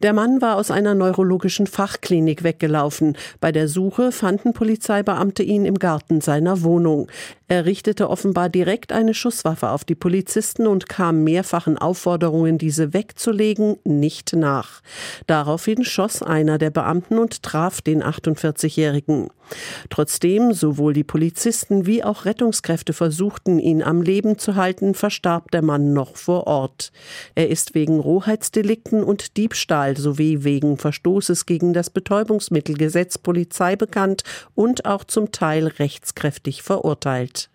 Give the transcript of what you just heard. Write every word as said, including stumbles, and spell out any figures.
Der Mann war aus einer neurologischen Fachklinik weggelaufen. Bei der Suche fanden Polizeibeamte ihn im Garten seiner Wohnung. Er richtete offenbar direkt eine Schusswaffe auf die Polizisten und kam mehrfachen Aufforderungen, diese wegzulegen, nicht nach. Daraufhin schoss einer der Beamten und traf den achtundvierzigjährigen. Trotzdem sowohl die Polizisten wie auch Rettungskräfte versuchten, ihn am Leben zu halten, verstarb der Mann noch vor Ort. Er ist wegen Rohheitsdelikten und Diebstahl sowie wegen Verstoßes gegen das Betäubungsmittelgesetz Polizei bekannt und auch zum Teil rechtskräftig verurteilt.